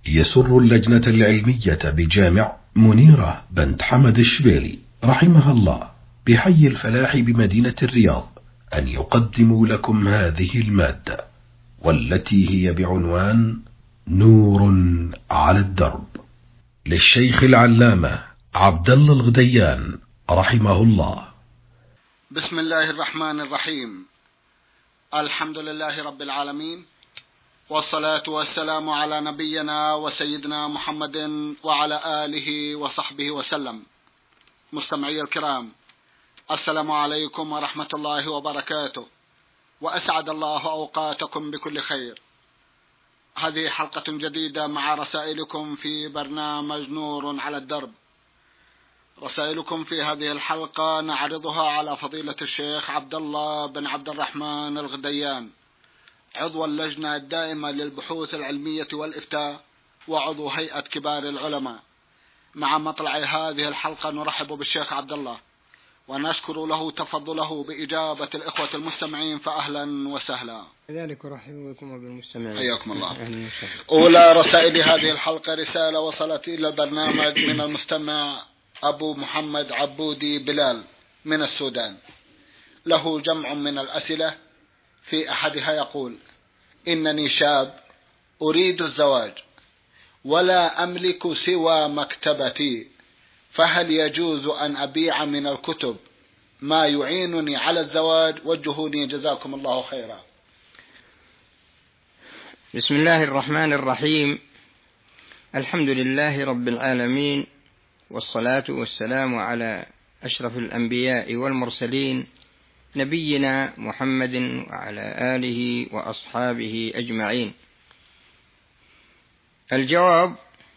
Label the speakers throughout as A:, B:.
A: يسر اللجنة العلمية بجامع منيرة بنت حمد الشبيلي رحمها الله بحي الفلاح بمدينة الرياض أن يقدموا لكم هذه المادة، والتي هي بعنوان نور على الدرب، للشيخ العلامة عبد الله الغديان رحمه الله.
B: بسم الله الرحمن الرحيم. الحمد لله رب العالمين، والصلاة والسلام على نبينا وسيدنا محمد وعلى آله وصحبه وسلم. مستمعي الكرام، السلام عليكم ورحمة الله وبركاته، وأسعد الله أوقاتكم بكل خير. هذه حلقة جديدة مع رسائلكم في برنامج نور على الدرب. رسائلكم في هذه الحلقة نعرضها على فضيلة الشيخ عبد الله بن عبد الرحمن الغديان، عضو اللجنة الدائمة للبحوث العلمية والإفتاء وعضو هيئة كبار العلماء. مع مطلع هذه الحلقة نرحب بالشيخ عبد الله ونشكر له تفضله بإجابة الإخوة المستمعين، فأهلا وسهلا.
C: كذلك أرحب بكم وبالمستمعين،
B: حياكم الله. أولى رسائل هذه الحلقة رسالة وصلت إلى البرنامج من المستمع أبو محمد عبودي بلال من السودان، له جمع من الأسئلة. في أحدها يقول: إنني شاب أريد الزواج ولا أملك سوى مكتبتي، فهل يجوز أن أبيع من الكتب ما يعينني على الزواج؟ وجهوني جزاكم الله خيرا.
C: بسم الله الرحمن الرحيم. الحمد لله رب العالمين، والصلاة والسلام على أشرف الأنبياء والمرسلين نبينا محمد وعلى آله وأصحابه أجمعين. الجواب: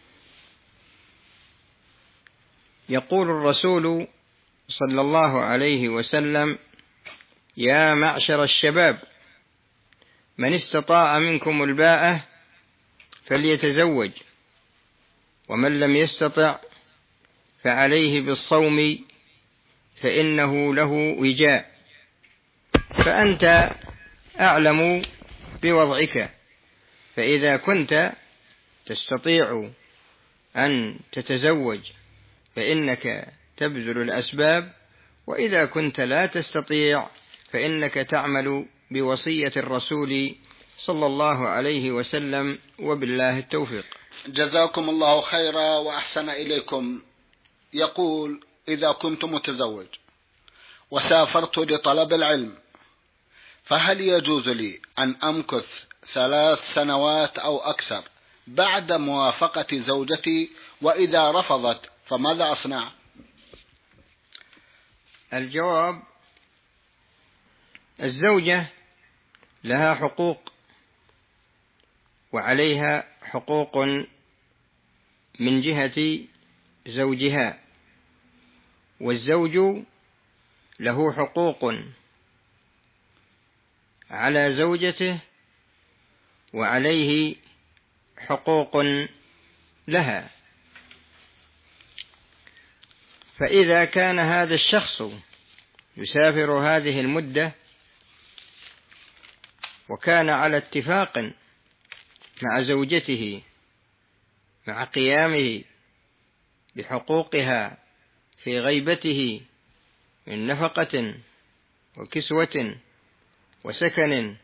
C: يقول الرسول صلى الله عليه وسلم: يا معشر الشباب، من استطاع منكم الباءة فليتزوج، ومن لم يستطع فعليه بالصوم فإنه له وجاء. فأنت أعلم بوضعك، فإذا كنت تستطيع أن تتزوج فإنك تبذل الأسباب، وإذا كنت لا تستطيع فإنك تعمل بوصية الرسول صلى الله عليه وسلم، وبالله التوفيق.
B: جزاكم الله خيرا وأحسن إليكم. يقول: إذا كنت متزوج وسافرت لطلب العلم، فهل يجوز لي أن أمكث 3 سنوات أو أكثر بعد موافقة زوجتي؟ وإذا رفضت فماذا أصنع؟
C: الجواب: الزوجة لها حقوق وعليها حقوق من جهة زوجها، والزوج له حقوق على زوجته وعليه حقوق لها. فإذا كان هذا الشخص يسافر هذه المدة وكان على اتفاق مع زوجته مع قيامه بحقوقها في غيبته من نفقة وكسوة وسكن،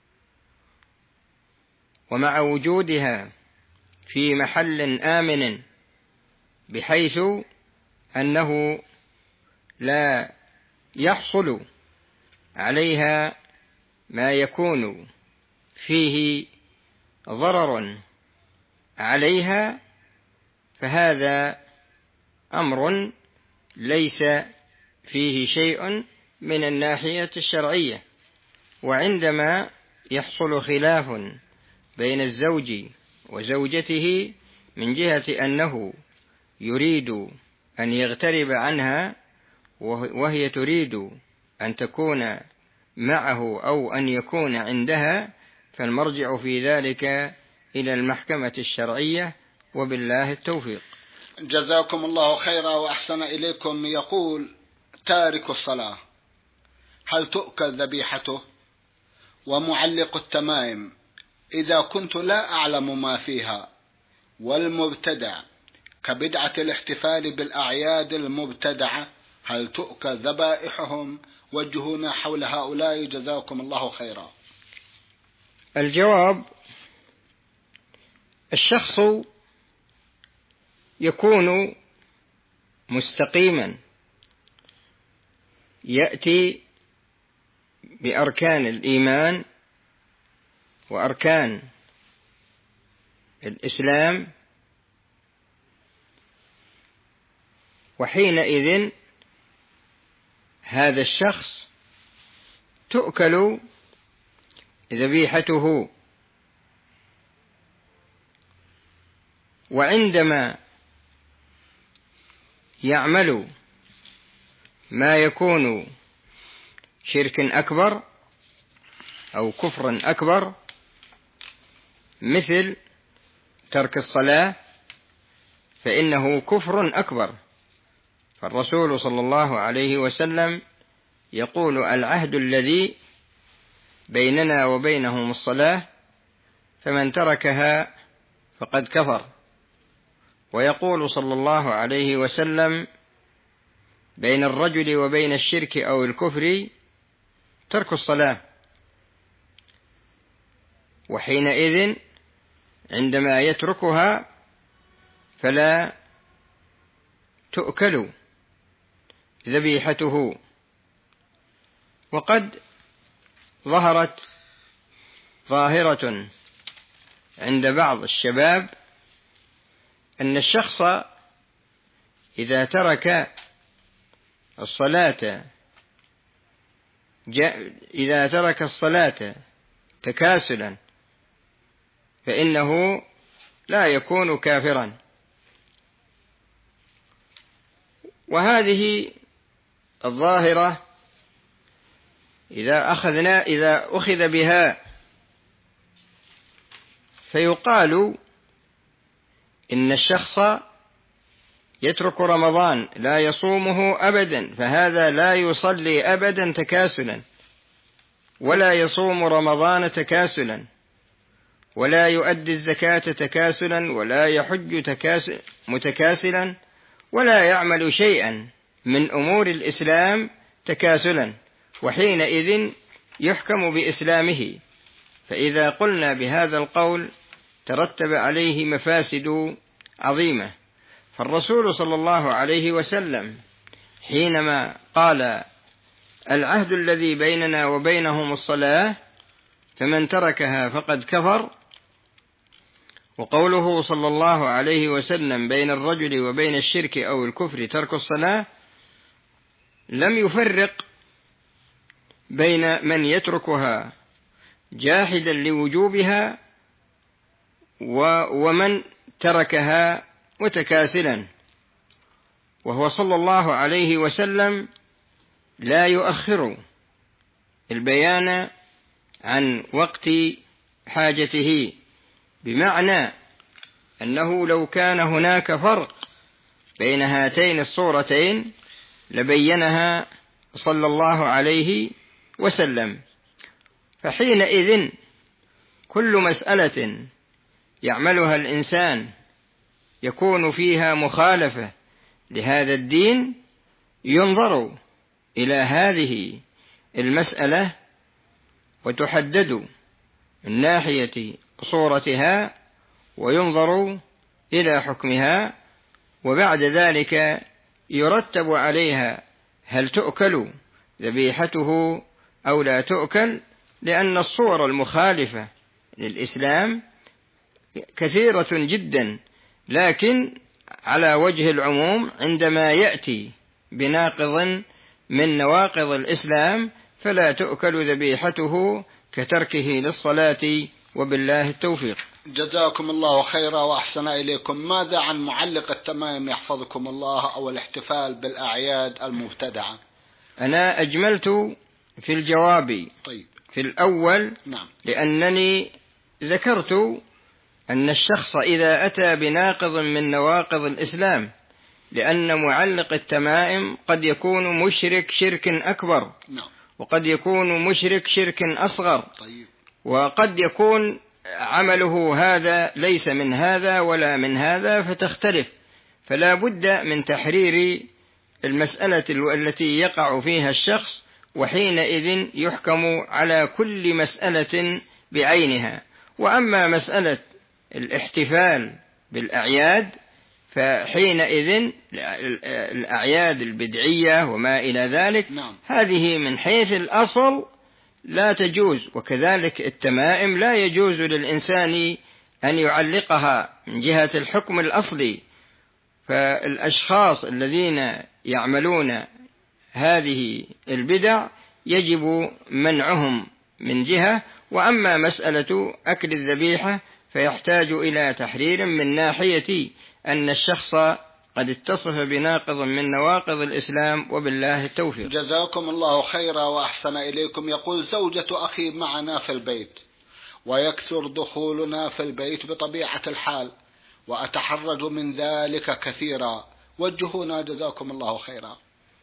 C: ومع وجودها في محل آمن بحيث أنه لا يحصل عليها ما يكون فيه ضرر عليها، فهذا أمر ليس فيه شيء من الناحية الشرعية. وعندما يحصل خلاف بين الزوج وزوجته من جهة أنه يريد أن يغترب عنها وهي تريد أن تكون معه أو أن يكون عندها، فالمرجع في ذلك إلى المحكمة الشرعية، وبالله التوفيق.
B: جزاكم الله خيرا وأحسن إليكم. يقول: تارك الصلاة هل تؤكل ذبيحته؟ ومعلق التمائم إذا كنت لا أعلم ما فيها والمبتدع كبدعة الاحتفال بالأعياد المبتدعة، هل تؤكل ذبائحهم؟ وجهونا حول هؤلاء جزاكم الله خيرا.
C: الجواب: الشخص يكون مستقيما، يأتي بأركان الإيمان وأركان الإسلام، وحينئذ هذا الشخص تؤكل ذبيحته. وعندما يعمل ما يكون شرك أكبر أو كفر أكبر مثل ترك الصلاة فإنه كفر أكبر، فالرسول صلى الله عليه وسلم يقول: العهد الذي بيننا وبينهم الصلاة، فمن تركها فقد كفر. ويقول صلى الله عليه وسلم: بين الرجل وبين الشرك أو الكفر ترك الصلاة. وحينئذ عندما يتركها فلا تؤكل ذبيحته. وقد ظهرت ظاهرة عند بعض الشباب أن الشخص إذا ترك الصلاة تكاسلا فإنه لا يكون كافرا. وهذه الظاهرة إذا أخذ بها فيقال إن الشخص يترك رمضان لا يصومه أبدا، فهذا لا يصلي أبدا تكاسلا، ولا يصوم رمضان تكاسلا، ولا يؤدي الزكاة تكاسلا، ولا يحج متكاسلا، ولا يعمل شيئا من أمور الإسلام تكاسلا، وحينئذ يحكم بإسلامه. فإذا قلنا بهذا القول ترتب عليه مفاسد عظيمة. فالرسول صلى الله عليه وسلم حينما قال: العهد الذي بيننا وبينهم الصلاة، فمن تركها فقد كفر، وقوله صلى الله عليه وسلم: بين الرجل وبين الشرك أو الكفر ترك الصلاة، لم يفرق بين من يتركها جاحدا لوجوبها ومن تركها متكاسلا. وهو صلى الله عليه وسلم لا يؤخر البيان عن وقت حاجته، بمعنى أنه لو كان هناك فرق بين هاتين الصورتين لبينها صلى الله عليه وسلم. فحينئذ كل مسألة يعملها الإنسان يكون فيها مخالفة لهذا الدين ينظر إلى هذه المسألة وتحدد من ناحية صورتها وينظر إلى حكمها، وبعد ذلك يرتب عليها هل تؤكل ذبيحته أو لا تؤكل، لأن الصور المخالفة للإسلام كثيرة جدا. لكن على وجه العموم عندما يأتي بناقض من نواقض الإسلام فلا تؤكل ذبيحته كتركه للصلاة، وبالله التوفيق.
B: جزاكم الله خيرا وأحسن إليكم. ماذا عن معلق التمائم يحفظكم الله أو الاحتفال بالأعياد المبتدعة؟
C: أنا أجملت في الجواب
B: طيب.
C: في الأول
B: نعم.
C: لأنني ذكرت أن الشخص إذا أتى بناقض من نواقض الإسلام، لأن معلق التمائم قد يكون مشرك شرك أكبر،
B: نعم.
C: وقد يكون مشرك شرك أصغر،
B: طيب.
C: وقد يكون عمله هذا ليس من هذا ولا من هذا فتختلف، فلا بد من تحرير المسألة التي يقع فيها الشخص، وحينئذ يحكم على كل مسألة بعينها. وأما مسألة الاحتفال بالأعياد فحينئذ الأعياد البدعية وما إلى ذلك هذه من حيث الأصل لا تجوز، وكذلك التمائم لا يجوز للإنسان أن يعلقها من جهة الحكم الأصلي. فالأشخاص الذين يعملون هذه البدع يجب منعهم من جهة. وأما مسألة أكل الذبيحة فيحتاج إلى تحرير من ناحية أن الشخص قد اتصف بناقض من نواقض الإسلام، وبالله التوفيق.
B: جزاكم الله خيرا وأحسن إليكم. يقول: زوجة أخي معنا في البيت ويكثر دخولنا في البيت بطبيعة الحال وأتحرج من ذلك كثيرا، وجهونا جزاكم الله خيرا.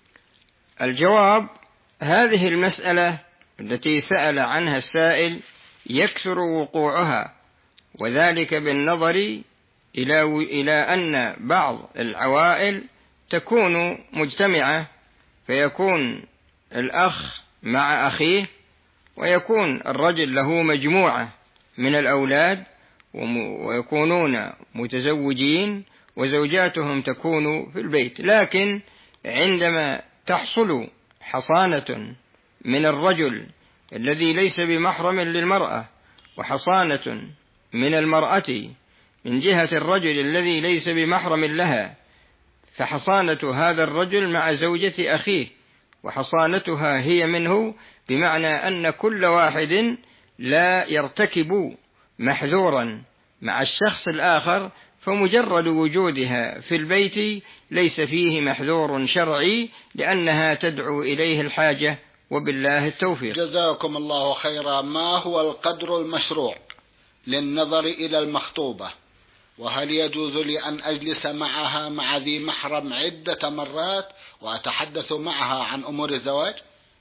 C: الجواب: هذه المسألة التي سأل عنها السائل يكثر وقوعها، وذلك بالنظر إلى أن بعض العوائل تكون مجتمعة، فيكون الأخ مع أخيه، ويكون الرجل له مجموعة من الأولاد ويكونون متزوجين وزوجاتهم تكون في البيت. لكن عندما تحصل حصانة من الرجل الذي ليس بمحرم للمرأة، وحصانة من المرأة من جهة الرجل الذي ليس بمحرم لها، فحصانة هذا الرجل مع زوجة أخيه وحصانتها هي منه، بمعنى أن كل واحد لا يرتكب محذورا مع الشخص الآخر، فمجرد وجودها في البيت ليس فيه محذور شرعي، لأنها تدعو إليه الحاجة، وبالله التوفيق.
B: جزاكم الله خيرا. ما هو القدر المشروع للنظر إلى المخطوبة؟ وهل يجوز لي أن أجلس معها مع ذي محرم عدة مرات وأتحدث معها عن أمور الزواج؟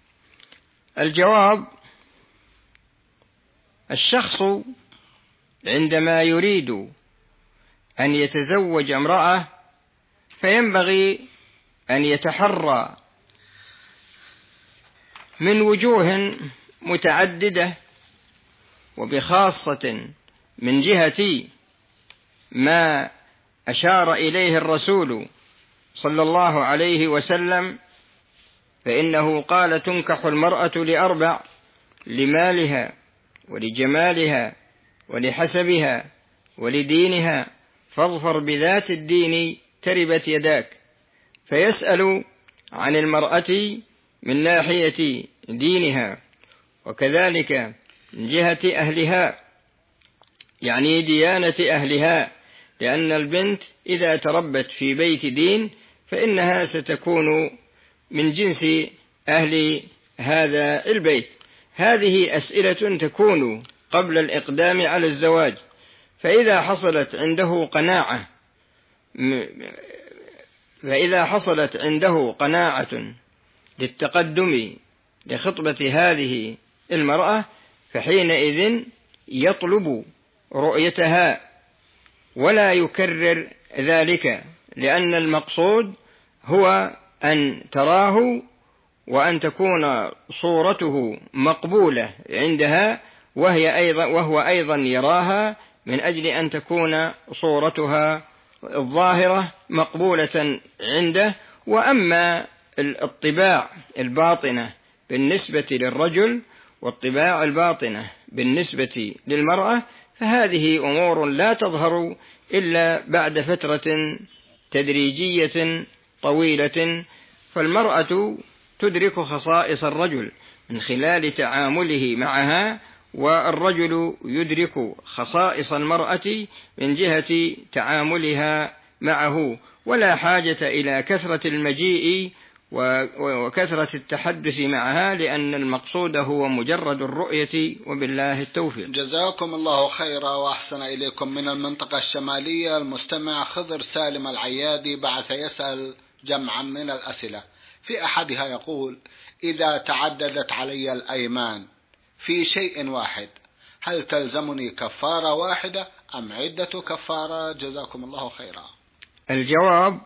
C: الجواب: الشخص عندما يريد أن يتزوج امرأة فينبغي أن يتحرى من وجوه متعددة، وبخاصة من جهة ما أشار إليه الرسول صلى الله عليه وسلم، فإنه قال: تنكح المرأة لأربع: لمالها ولجمالها ولحسبها ولدينها، فاظفر بذات الدين تربت يداك. فيسأل عن المرأة من ناحية دينها، وكذلك من جهة أهلها، يعني ديانة أهلها، لأن البنت إذا تربت في بيت دين فإنها ستكون من جنس أهل هذا البيت. هذه أسئلة تكون قبل الإقدام على الزواج، فإذا حصلت عنده قناعة للتقدم لخطبة هذه المرأة فحينئذ يطلب رؤيتها ولا يكرر ذلك، لأن المقصود هو أن تراه وأن تكون صورته مقبولة عندها، وهو أيضا يراها من أجل أن تكون صورتها الظاهرة مقبولة عنده. وأما الطباع الباطنة بالنسبة للرجل والطباع الباطنة بالنسبة للمرأة فهذه أمور لا تظهر إلا بعد فترة تدريجية طويلة، فالمرأة تدرك خصائص الرجل من خلال تعامله معها، والرجل يدرك خصائص المرأة من جهة تعاملها معه، ولا حاجة إلى كثرة المجيء وكثرة التحدث معها، لأن المقصود هو مجرد الرؤية، وبالله التوفيق.
B: جزاكم الله خيرا وأحسن إليكم. من المنطقة الشمالية المستمع خضر سالم العيادي بعث يسأل جمعا من الأسئلة، في أحدها يقول: إذا تعددت علي الأيمان في شيء واحد هل تلزمني كفارة واحدة أم عدة كفارة؟ جزاكم الله خيرا.
C: الجواب: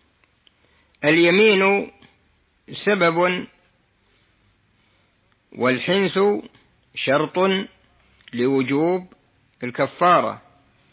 C: اليمين سبب والحنث شرط لوجوب الكفارة،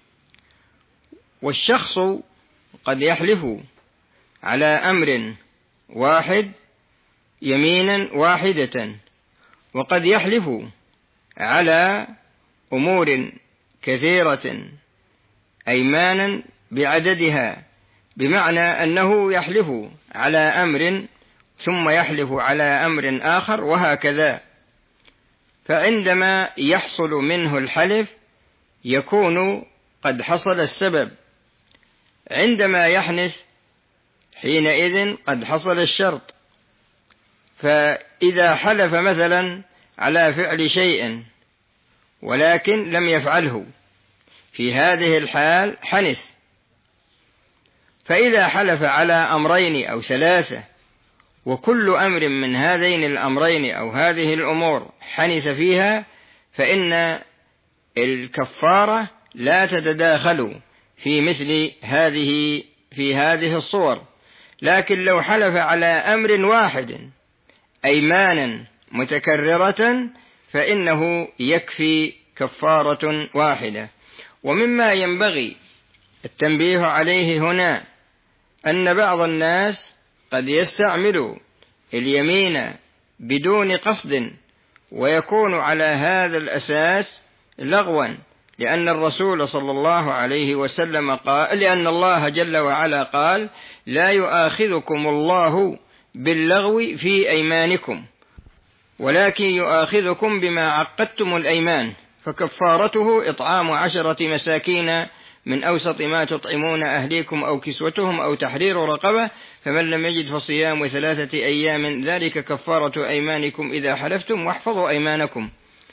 C: والشخص قد يحلف على أمر واحد يمينا واحدة، وقد يحلف على أمور كثيرة أيمانا بعددها، بمعنى أنه يحلف على أمر ثم يحلف على أمر آخر وهكذا. فعندما يحصل منه الحلف يكون قد حصل السبب، عندما يحنث حينئذ قد حصل الشرط. فإذا حلف مثلا على فعل شيء ولكن لم يفعله، في هذه الحال حنث. فإذا حلف على أمرين أو ثلاثة وكل أمر من هذين الأمرين أو هذه الأمور حنث فيها، فإن الكفارة لا تتداخل في مثل هذه الصور. لكن لو حلف على أمر واحد أيمانا متكررة فإنه يكفي كفارة واحدة. ومما ينبغي التنبيه عليه هنا أن بعض الناس قد يستعمل اليمين بدون قصد، ويكون على هذا الأساس لغوا، لأن الرسول صلى الله عليه وسلم قال، لأن الله جل وعلا قال: لا يؤاخذكم الله باللغو في أيمانكم ولكن يؤاخذكم بما عقدتم الأيمان، فكفارته إطعام 10 مساكين من أوسط ما تطعمون أهليكم أو كسوتهم أو تحرير رقبة، فمن لم يجد فصيام 3 أيام ذلك كفارة أيمانكم إذا حلفتم واحفظوا أيمانكم.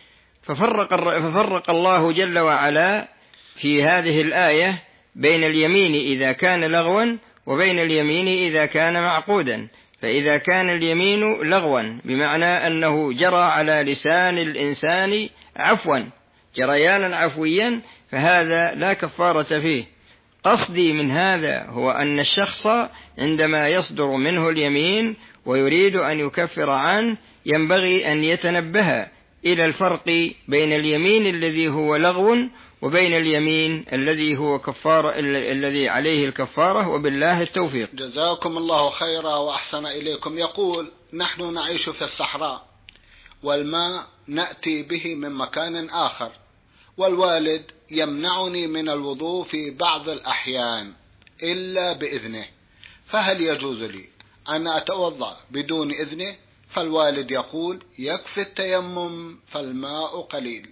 C: ففرق الله جل وعلا في هذه الآية بين اليمين إذا كان لغوا وبين اليمين إذا كان معقودا. فإذا كان اليمين لغوا بمعنى أنه جرى على لسان الإنسان عفوا جريانا عفويا، فهذا لا كفارة فيه. قصدي من هذا هو أن الشخص عندما يصدر منه اليمين ويريد أن يكفر عنه ينبغي أن يتنبه إلى الفرق بين اليمين الذي هو لغو وبين اليمين الذي هو كفارة الذي عليه الكفارة، وبالله التوفيق.
B: جزاكم الله خيرا وأحسن إليكم. يقول: نحن نعيش في الصحراء والماء نأتي به من مكان آخر، والوالد يمنعني من الوضوء في بعض الأحيان إلا بإذنه، فهل يجوز لي أن أتوضأ بدون إذنه؟ فالوالد يقول: يكفي التيمم فالماء قليل.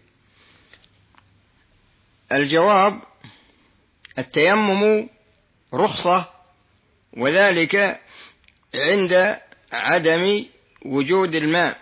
C: الجواب: التيمم رخصة، وذلك عند عدم وجود الماء.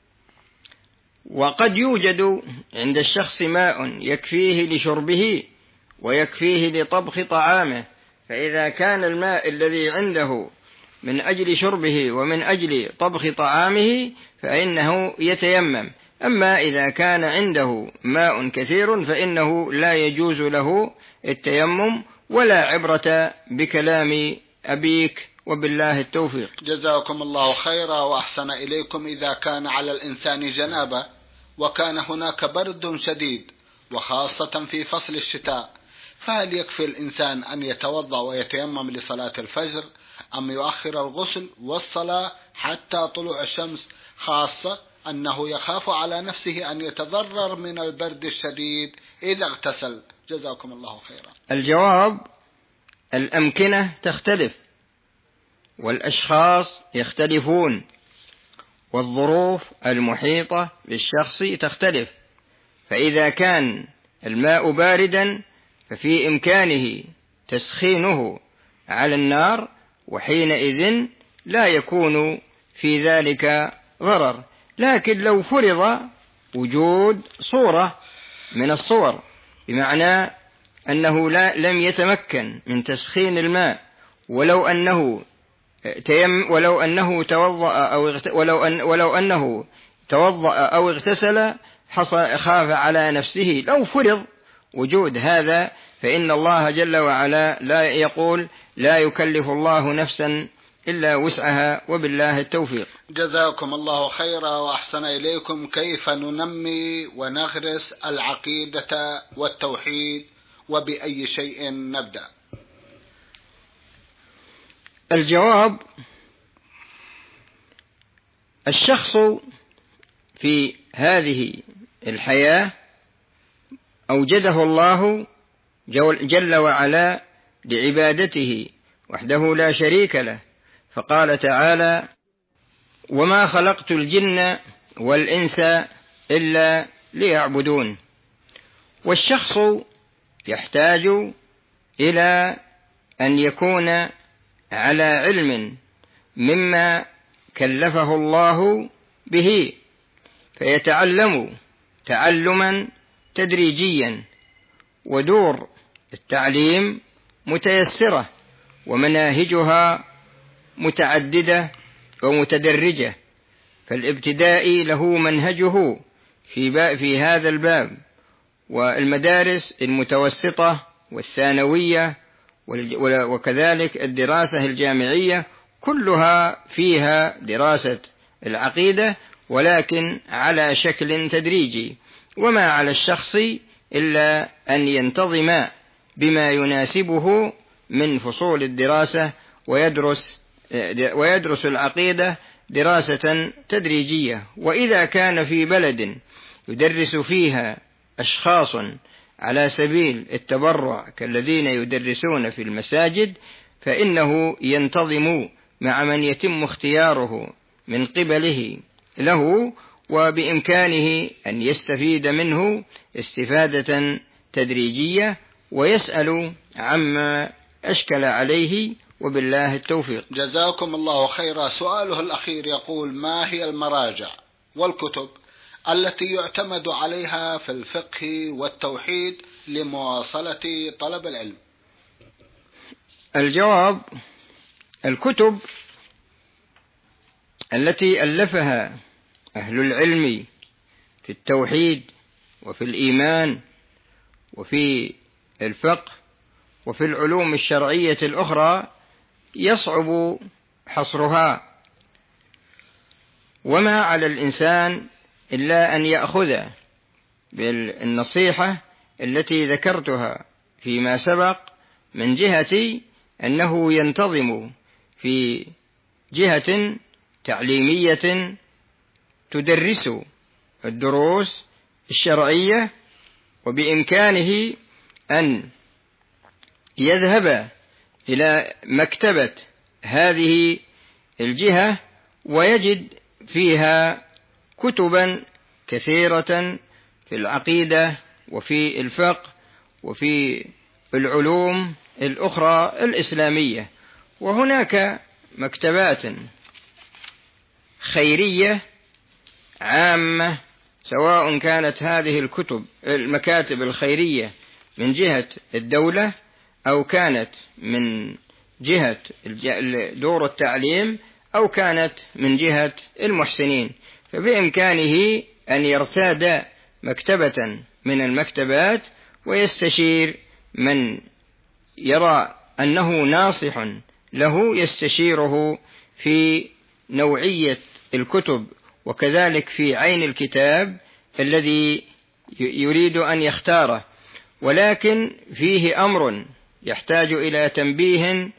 C: وقد يوجد عند الشخص ماء يكفيه لشربه ويكفيه لطبخ طعامه، فإذا كان الماء الذي عنده من أجل شربه ومن أجل طبخ طعامه فإنه يتيمم. أما إذا كان عنده ماء كثير فإنه لا يجوز له التيمم، ولا عبرة بكلام أبيك، وبالله التوفيق.
B: جزاكم الله خيرا وأحسن إليكم. إذا كان على الإنسان جنابة وكان هناك برد شديد وخاصة في فصل الشتاء، فهل يكفي الإنسان أن يتوضأ ويتيمم لصلاة الفجر أم يؤخر الغسل والصلاة حتى طلوع الشمس، خاصة أنه يخاف على نفسه أن يتضرر من البرد الشديد إذا اغتسل؟ جزاكم الله خيرا.
C: الجواب: الأمكنة تختلف والأشخاص يختلفون والظروف المحيطة بالشخص تختلف. فإذا كان الماء باردا ففي إمكانه تسخينه على النار، وحينئذ لا يكون في ذلك ضرر. لكن لو فرض وجود صورة من الصور بمعنى أنه لم يتمكن من تسخين الماء، ولو أنه توضأ أو اغتسل خاف على نفسه لو فرض وجود هذا، فإن الله جل وعلا لا يقول لا يكلف الله نفسا إلا وسعها، وبالله التوفيق.
B: جزاكم الله خيرا وأحسن إليكم. كيف ننمي ونغرس العقيدة والتوحيد، وبأي شيء نبدأ؟
C: الجواب: الشخص في هذه الحياة أوجده الله جل وعلا لعبادته وحده لا شريك له، فقال تعالى: وما خلقت الجن والإنس إلا ليعبدون. والشخص يحتاج إلى أن يكون على علم مما كلفه الله به، فيتعلم تعلما تدريجيا، ودور التعليم متيسرة ومناهجها متعددة ومتدرجة، فالابتدائي له منهجه في هذا الباب، والمدارس المتوسطة والثانوية وكذلك الدراسة الجامعية كلها فيها دراسة العقيدة، ولكن على شكل تدريجي، وما على الشخص إلا أن ينتظم بما يناسبه من فصول الدراسة ويدرس العقيدة دراسة تدريجية. وإذا كان في بلد يدرس فيها أشخاص على سبيل التبرع كالذين يدرسون في المساجد، فإنه ينتظم مع من يتم اختياره من قبله له، وبإمكانه أن يستفيد منه استفادة تدريجية ويسأل عما أشكل عليه، وبالله التوفيق.
B: جزاكم الله خيرا. سؤاله الأخير يقول: ما هي المراجع والكتب التي يعتمد عليها في الفقه والتوحيد لمواصلة طلب العلم؟
C: الجواب: الكتب التي ألفها أهل العلم في التوحيد وفي الإيمان وفي الفقه وفي العلوم الشرعية الأخرى يصعب حصرها، وما على الإنسان إلا أن يأخذ بالنصيحة التي ذكرتها فيما سبق، من جهة أنه ينتظم في جهة تعليمية تدرس الدروس الشرعية، وبإمكانه أن يذهب إلى مكتبة هذه الجهة ويجد فيها كتبا كثيرة في العقيدة وفي الفقه وفي العلوم الأخرى الإسلامية. وهناك مكتبات خيرية عامة، سواء كانت هذه المكاتب الخيرية من جهة الدولة أو كانت من جهة دور التعليم أو كانت من جهة المحسنين، فبإمكانه أن يرتاد مكتبة من المكتبات ويستشير من يرى أنه ناصح له، يستشيره في نوعية الكتب وكذلك في عين الكتاب الذي يريد أن يختاره. ولكن فيه أمر يحتاج إلى تنبيه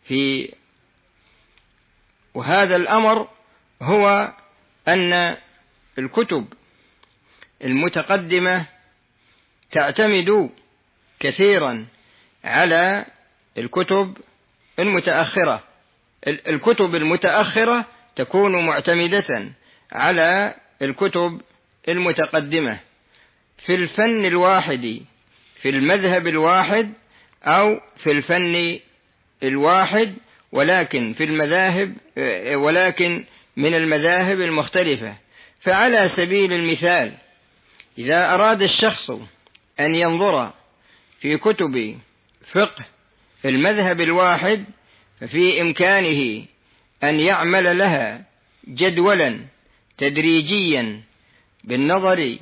C: وهذا الأمر هو أن الكتب المتقدمة تعتمد كثيرا على الكتب المتأخرة. الكتب المتأخرة تكون معتمدة على الكتب المتقدمة في الفن الواحد، في المذهب الواحد أو في الفن الواحد، ولكن من المذاهب المختلفة. فعلى سبيل المثال، إذا أراد الشخص أن ينظر في كتب فقه المذهب الواحد، ففي إمكانه أن يعمل لها جدولا تدريجيا بالنظر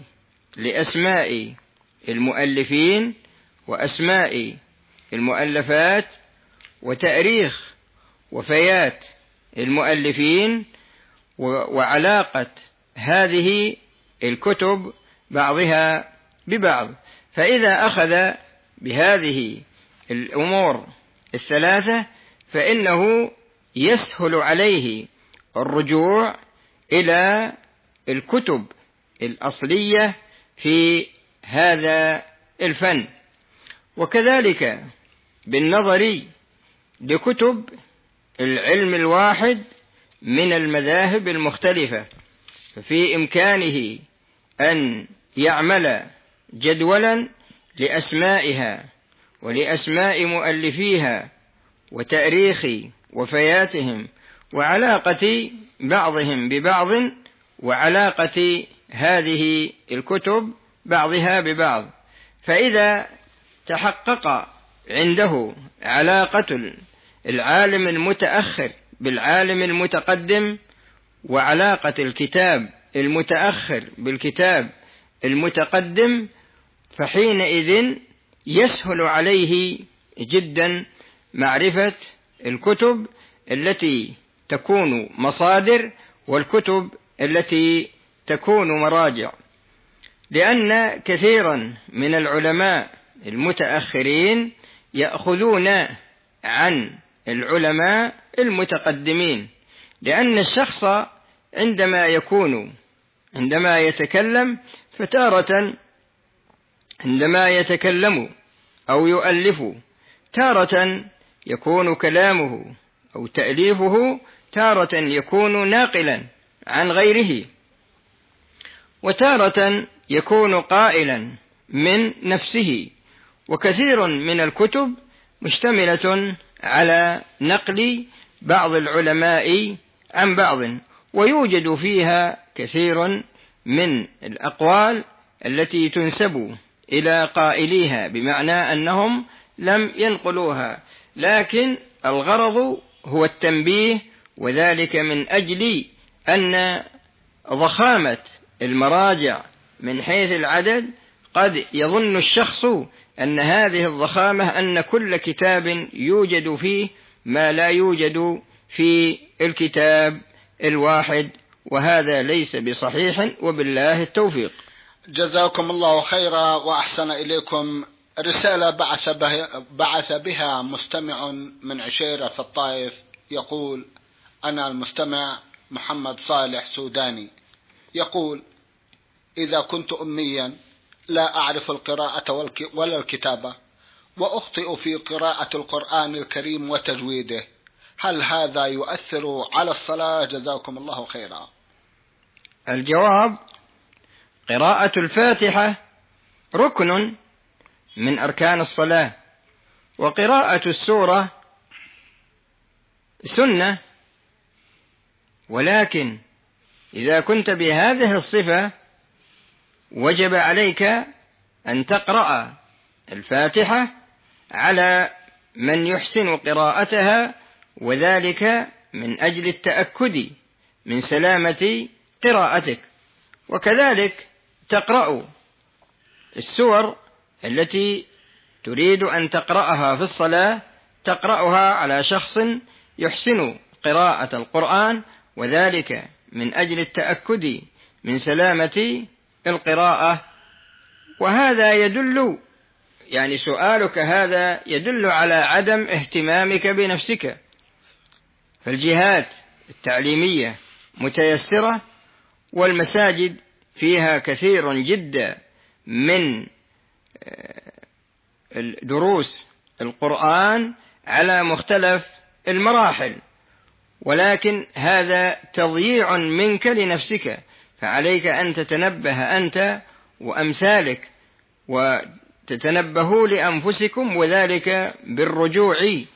C: لأسماء المؤلفين وأسماء المؤلفات وتاريخ وفيات المؤلفين وعلاقة هذه الكتب بعضها ببعض. فإذا أخذ بهذه الأمور الثلاثة فإنه يسهل عليه الرجوع إلى الكتب الأصلية في هذا الفن. وكذلك بالنظر لكتب العلم الواحد من المذاهب المختلفة، ففي إمكانه أن يعمل جدولا لأسمائها ولأسماء مؤلفيها وتاريخ وفياتهم وعلاقة بعضهم ببعض وعلاقة هذه الكتب بعضها ببعض. فإذا تحقق عنده علاقة العالم المتأخر بالعالم المتقدم وعلاقة الكتاب المتأخر بالكتاب المتقدم، فحينئذ يسهل عليه جدا معرفة الكتب التي تكون مصادر والكتب التي تكون مراجع، لأن كثيرا من العلماء المتأخرين يأخذون عن العلماء المتقدمين، لأن الشخص عندما يتكلم فتارة عندما يتكلم أو يؤلف تارة يكون كلامه أو تأليفه تارة يكون ناقلا عن غيره، وتارة يكون قائلا من نفسه. وكثير من الكتب مشتملة على نقل بعض العلماء عن بعض، ويوجد فيها كثير من الأقوال التي تنسب إلى قائليها بمعنى أنهم لم ينقلوها، لكن الغرض هو التنبيه، وذلك من أجل أن ضخامة المراجع من حيث العدد قد يظن الشخص أن هذه الضخامة أن كل كتاب يوجد فيه ما لا يوجد في الكتاب الواحد، وهذا ليس بصحيح، وبالله التوفيق.
B: جزاكم الله خيرا وأحسن إليكم. رسالة بعث بها مستمع من عشيرة في الطائف، يقول: أنا المستمع محمد صالح سوداني، يقول: إذا كنت أميا لا أعرف القراءة ولا الكتابة وأخطئ في قراءة القرآن الكريم وتجويده، هل هذا يؤثر على الصلاة؟ جزاكم الله خيرا.
C: الجواب: قراءة الفاتحة ركن من أركان الصلاة، وقراءة السورة سنة، ولكن إذا كنت بهذه الصفة وجب عليك أن تقرأ الفاتحة على من يحسن قراءتها، وذلك من أجل التأكد من سلامة قراءتك. وكذلك تقرأ السور التي تريد أن تقرأها في الصلاة، تقرأها على شخص يحسن قراءة القرآن، وذلك من أجل التأكد من سلامة القراءة. وهذا يدل، يعني سؤالك هذا يدل على عدم اهتمامك بنفسك، فالجهات التعليمية متيسرة، والمساجد فيها كثير جدا من دروس القرآن على مختلف المراحل، ولكن هذا تضييع منك لنفسك، فعليك أن تتنبه أنت وأمثالك وتتنبهوا لأنفسكم، وذلك بالرجوع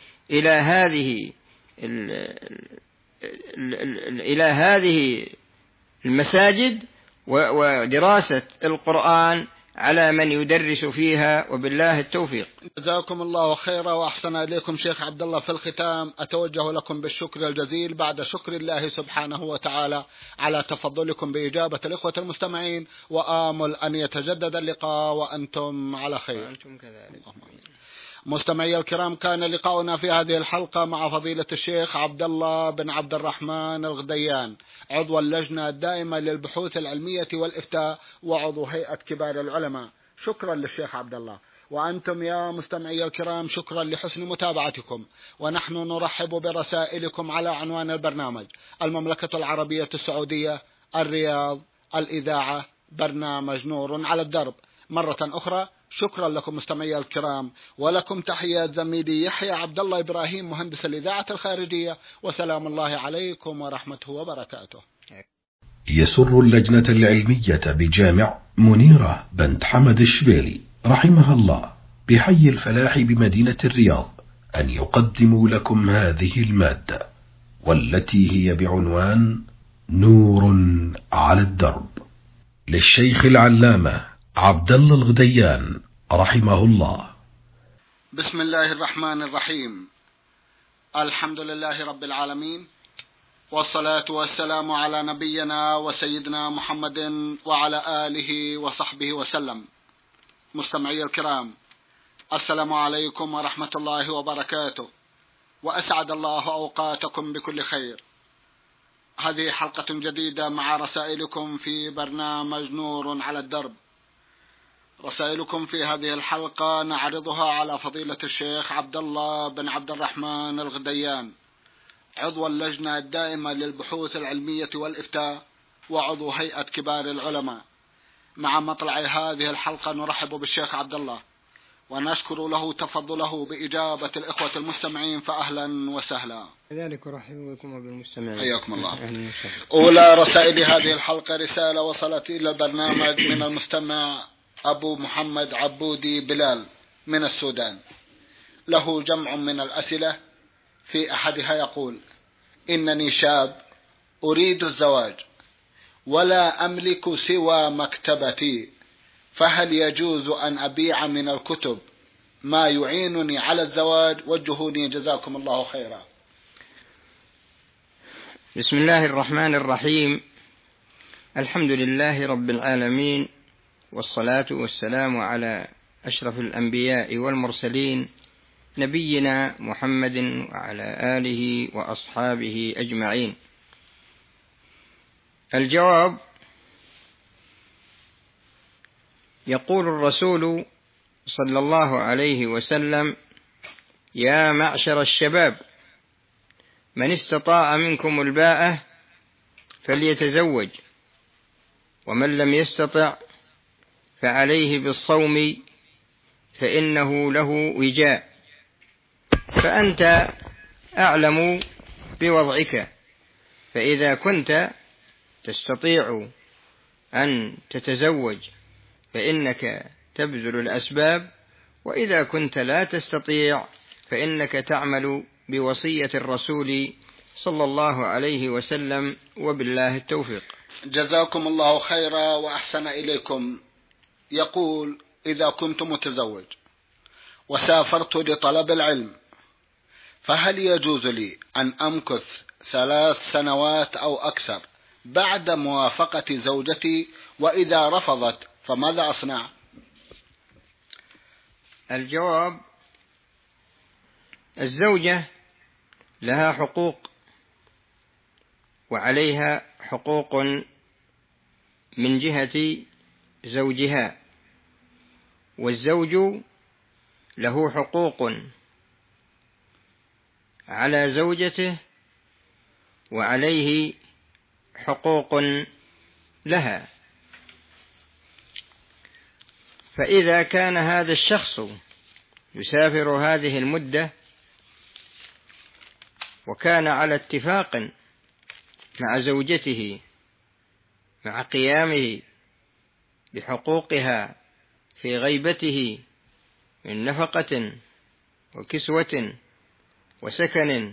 C: إلى هذه المساجد ودراسة القرآن على من يدرس فيها، وبالله التوفيق.
B: جزاكم الله خيرا وأحسن إليكم شيخ عبد الله. في الختام أتوجه لكم بالشكر الجزيل بعد شكر الله سبحانه وتعالى على تفضلكم بإجابة الإخوة المستمعين، وآمل أن يتجدد اللقاء وأنتم على خير.
C: وأنتم كذلك.
B: مستمعي الكرام، كان لقاؤنا في هذه الحلقة مع فضيلة الشيخ عبد الله بن عبد الرحمن الغديان، عضو اللجنة الدائمة للبحوث العلمية والإفتاء وعضو هيئة كبار العلماء. شكرا للشيخ عبد الله. وأنتم يا مستمعي الكرام شكرا لحسن متابعتكم، ونحن نرحب برسائلكم على عنوان البرنامج: المملكة العربية السعودية، الرياض، الإذاعة، برنامج نور على الدرب. مرة أخرى شكرا لكم مستمعي الكرام، ولكم تحيات زميلي يحيى عبد الله إبراهيم مهندس الإذاعة الخارجية، وسلام الله عليكم ورحمته وبركاته.
A: يسر اللجنة العلمية بجامع منيرة بنت حمد الشبيلي رحمها الله بحي الفلاح بمدينة الرياض أن يقدموا لكم هذه المادة، والتي هي بعنوان نور على الدرب، للشيخ العلامة عبد الله الغديان رحمه الله.
B: بسم الله الرحمن الرحيم. الحمد لله رب العالمين، والصلاة والسلام على نبينا وسيدنا محمد وعلى آله وصحبه وسلم. مستمعي الكرام، السلام عليكم ورحمة الله وبركاته، وأسعد الله أوقاتكم بكل خير. هذه حلقة جديدة مع رسائلكم في برنامج نور على الدرب. رسائلكم في هذه الحلقة نعرضها على فضيلة الشيخ عبد الله بن عبد الرحمن الغديان، عضو اللجنة الدائمة للبحوث العلمية والإفتاء وعضو هيئة كبار العلماء. مع مطلع هذه الحلقة نرحب بالشيخ عبد الله ونشكر له تفضله بإجابة الإخوة المستمعين، فأهلا وسهلا.
C: كذلك أرحب بكم وبالمستمعين.
B: حياكم الله. أولى رسائل هذه الحلقة رسالة وصلت إلى البرنامج من المستمع أبو محمد عبودي بلال من السودان، له جمع من الأسئلة. في أحدها يقول: إنني شاب أريد الزواج ولا أملك سوى مكتبتي، فهل يجوز أن أبيع من الكتب ما يعينني على الزواج؟ وجهوني جزاكم الله خيرا.
C: بسم الله الرحمن الرحيم. الحمد لله رب العالمين، والصلاة والسلام على أشرف الأنبياء والمرسلين، نبينا محمد وعلى آله وأصحابه أجمعين. الجواب: يقول الرسول صلى الله عليه وسلم: يا معشر الشباب، من استطاع منكم الباءة فليتزوج، ومن لم يستطع فعليه بالصوم فإنه له وجاء. فأنت أعلم بوضعك، فإذا كنت تستطيع أن تتزوج فإنك تبذل الأسباب، وإذا كنت لا تستطيع فإنك تعمل بوصية الرسول صلى الله عليه وسلم، وبالله التوفيق.
B: جزاكم الله خيرا وأحسن إليكم. يقول: إذا كنت متزوج وسافرت لطلب العلم، فهل يجوز لي أن أمكث 3 سنوات أو أكثر بعد موافقة زوجتي؟ وإذا رفضت فماذا أصنع؟
C: الجواب: الزوجة لها حقوق وعليها حقوق من جهة زوجها، والزوج له حقوق على زوجته وعليه حقوق لها. فإذا كان هذا الشخص يسافر هذه المدة وكان على اتفاق مع زوجته مع قيامه بحقوقها في غيبته من نفقة وكسوة وسكن،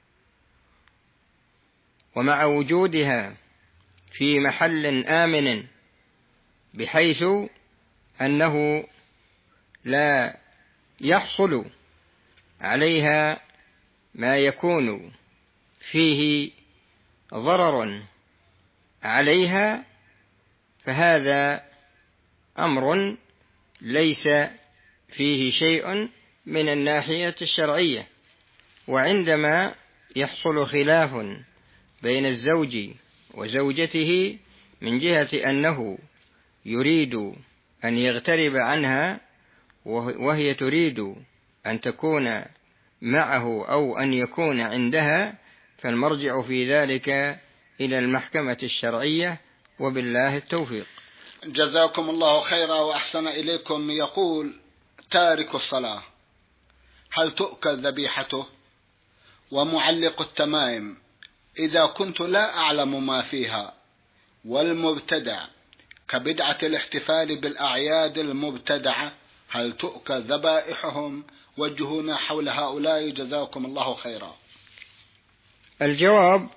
C: ومع وجودها في محل آمن بحيث أنه لا يحصل عليها ما يكون فيه ضرر عليها، فهذا أمر ليس فيه شيء من الناحية الشرعية. وعندما يحصل خلاف بين الزوج وزوجته من جهة أنه يريد أن يغترب عنها وهي تريد أن تكون معه أو أن يكون عندها، فالمرجع في ذلك إلى المحكمة الشرعية، وبالله التوفيق.
B: جزاكم الله خيرا وأحسن إليكم. يقول تارك الصلاة هل تؤكل ذبيحته؟ ومعلق التمائم إذا كنت لا أعلم ما فيها، والمبتدع كبدعة الاحتفال بالأعياد المبتدعة هل تؤكل ذبائحهم؟ وجهونا حول هؤلاء جزاكم الله خيرا.
C: الجواب: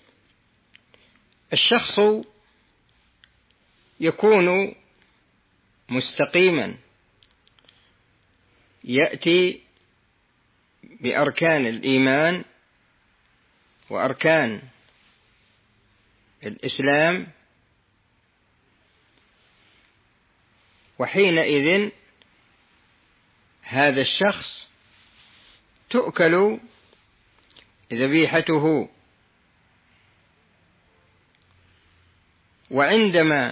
C: الشخص يكون مستقيما، يأتي بأركان الإيمان وأركان الإسلام، وحينئذ هذا الشخص تؤكل ذبيحته. وعندما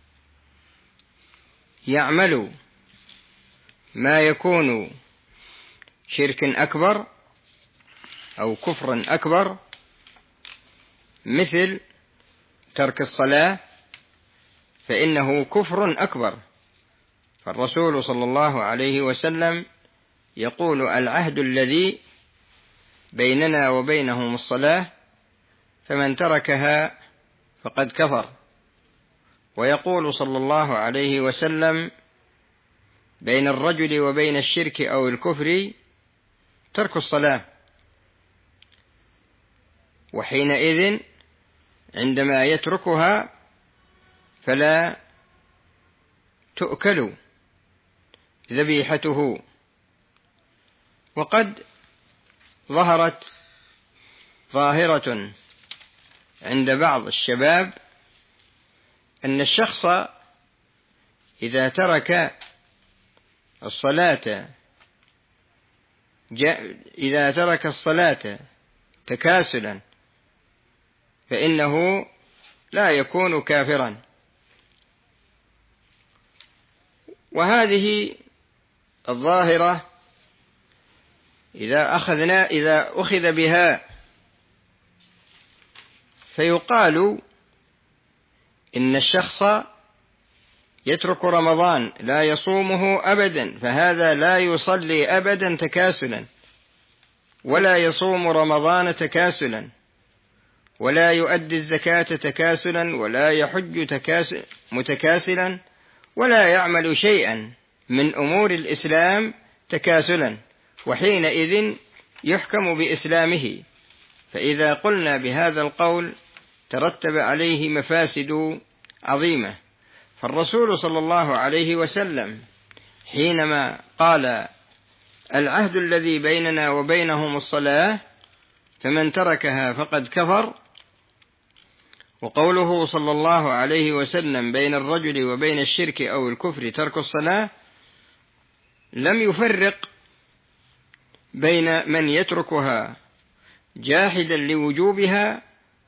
C: يعمل ما يكون شرك أكبر أو كفر أكبر مثل ترك الصلاة فإنه كفر أكبر، فالرسول صلى الله عليه وسلم يقول: العهد الذي بيننا وبينهم الصلاة، فمن تركها فقد كفر. ويقول صلى الله عليه وسلم: بين الرجل وبين الشرك أو الكفر ترك الصلاة. وحينئذ عندما يتركها فلا تؤكل ذبيحته. وقد ظهرت ظاهرة عند بعض الشباب أن الشخص إذا ترك الصلاة تكاسلا فإنه لا يكون كافرا. وهذه الظاهرة إذا أخذ بها فيقال إن الشخص يترك رمضان لا يصومه أبدا، فهذا لا يصلي أبدا تكاسلا، ولا يصوم رمضان تكاسلا، ولا يؤدي الزكاة تكاسلا، ولا يحج متكاسلا، ولا يعمل شيئا من أمور الإسلام تكاسلا، وحينئذ يحكم بإسلامه. فإذا قلنا بهذا القول ترتب عليه مفاسد عظيمة. فالرسول صلى الله عليه وسلم حينما قال: العهد الذي بيننا وبينهم الصلاة، فمن تركها فقد كفر، وقوله صلى الله عليه وسلم: بين الرجل وبين الشرك أو الكفر ترك الصلاة، لم يفرق بين من يتركها جاحدا لوجوبها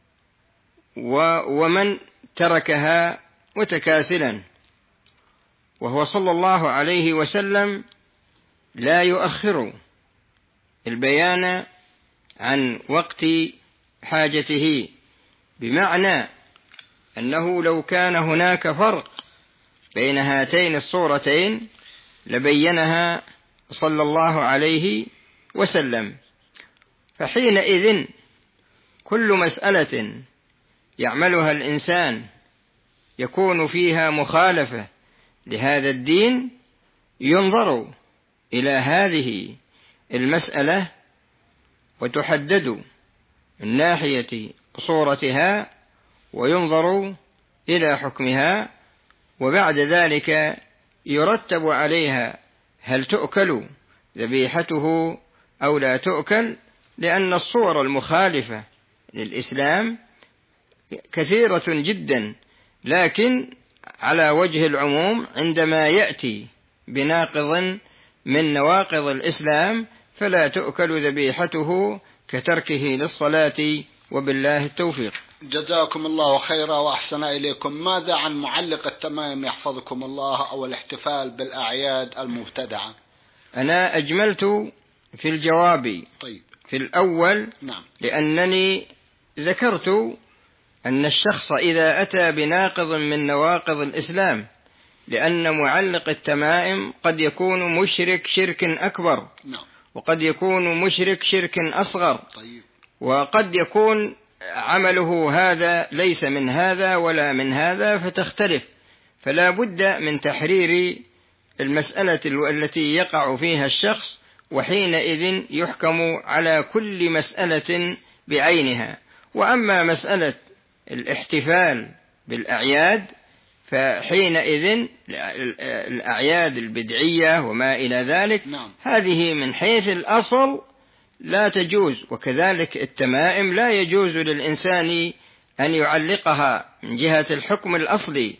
C: ومن تركها متكاسلا. وهو صلى الله عليه وسلم لا يؤخر البيان عن وقت حاجته، بمعنى أنه لو كان هناك فرق بين هاتين الصورتين لبينها صلى الله عليه وسلم. فحينئذ كل مسألة يعملها الإنسان يكون فيها مخالفة لهذا الدين ينظر إلى هذه المسألة وتحدد من ناحية صورتها وينظر إلى حكمها، وبعد ذلك يرتب عليها هل تؤكل ذبيحته أو لا تؤكل، لأن الصور المخالفة للإسلام كثيرة جدا، لكن على وجه العموم عندما يأتي بناقض من نواقض الإسلام فلا تؤكل ذبيحته كتركه للصلاة، وبالله التوفيق.
B: جزاكم الله خيرا وأحسن إليكم. ماذا عن معلق التمائم يحفظكم الله أو الاحتفال بالأعياد المبتدعة؟
C: أنا أجملت في الجواب
B: طيب.
C: في الأول
B: نعم.
C: لأنني ذكرت أن الشخص إذا أتى بناقض من نواقض الإسلام، لأن معلق التمائم قد يكون مشرك شرك أكبر،
B: نعم.
C: وقد يكون مشرك شرك أصغر.
B: طيب.
C: وقد يكون عمله هذا ليس من هذا ولا من هذا فتختلف، فلا بد من تحرير المسألة التي يقع فيها الشخص، وحينئذ يحكم على كل مسألة بعينها. وأما مسألة الاحتفال بالأعياد فحينئذ الأعياد البدعية وما إلى ذلك،
B: نعم.
C: هذه من حيث الأصل لا تجوز، وكذلك التمائم لا يجوز للإنسان أن يعلقها من جهة الحكم الأصلي.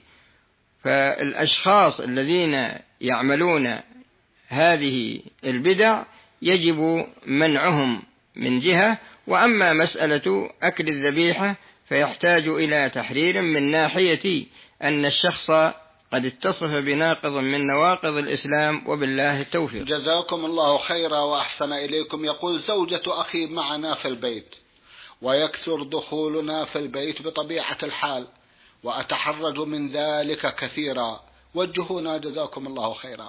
C: فالأشخاص الذين يعملون هذه البدع يجب منعهم من جهة. وأما مسألة أكل الذبيحة فيحتاج إلى تحرير من ناحية أن الشخص قد اتصف بناقض من نواقض الإسلام، وبالله التوفيق.
B: جزاكم الله خيرا وأحسن إليكم. يقول: زوجة أخي معنا في البيت ويكثر دخولنا في البيت بطبيعة الحال، وأتحرج من ذلك كثيرا، وجهونا جزاكم الله خيرا.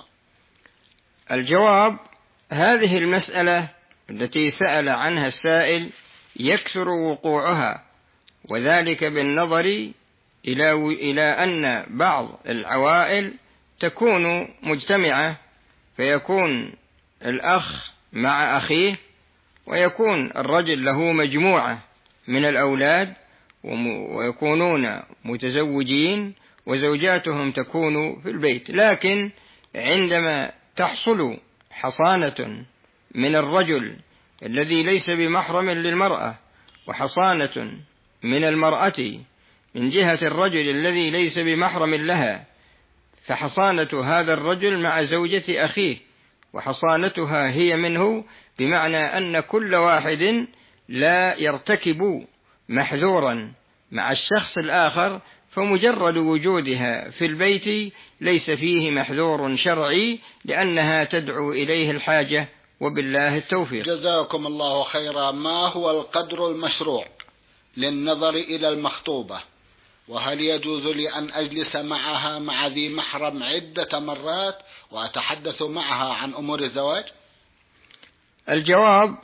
C: الجواب: هذه المسألة التي سأل عنها السائل يكثر وقوعها، وذلك بالنظر إلى أن بعض العوائل تكون مجتمعة، فيكون الأخ مع أخيه، ويكون الرجل له مجموعة من الأولاد، ويكونون متزوجين وزوجاتهم تكون في البيت. لكن عندما تحصل حصانة من الرجل الذي ليس بمحرم للمرأة، وحصانة من المرأة من جهة الرجل الذي ليس بمحرم لها، فحصانة هذا الرجل مع زوجة أخيه وحصانتها هي منه، بمعنى أن كل واحد لا يرتكب محذورا مع الشخص الآخر، فمجرد وجودها في البيت ليس فيه محذور شرعي، لأنها تدعو إليه الحاجة، وبالله التوفيق.
B: جزاكم الله خيرا. ما هو القدر المشروع للنظر إلى المخطوبة؟ وهل يجوز لي أن أجلس معها مع ذي محرم عدة مرات وأتحدث معها عن أمور الزواج؟
C: الجواب: